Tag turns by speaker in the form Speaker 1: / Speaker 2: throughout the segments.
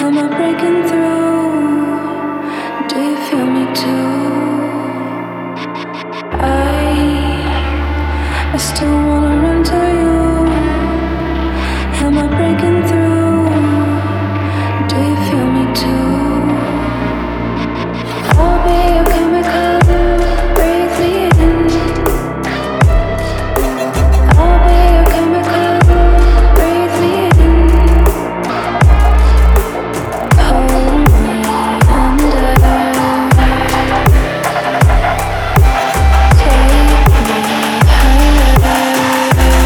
Speaker 1: Am I breaking through? Do you feel me too? I still wanna run to you. Am I breaking through? Do you feel me too? I'll be your chemical, breathe me in. I'll be your chemical, breathe me in. Hold me under. Take me higher.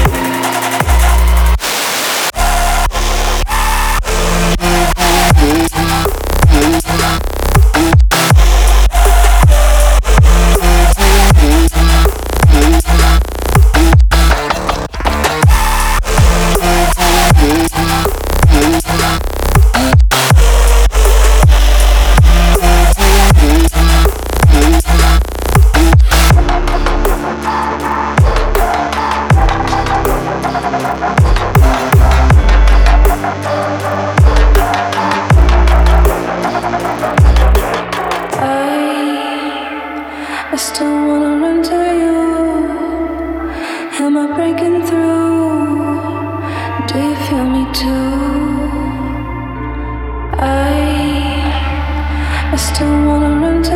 Speaker 1: I still wanna run to you. Am I breaking through? Do you feel me too? I still wanna run to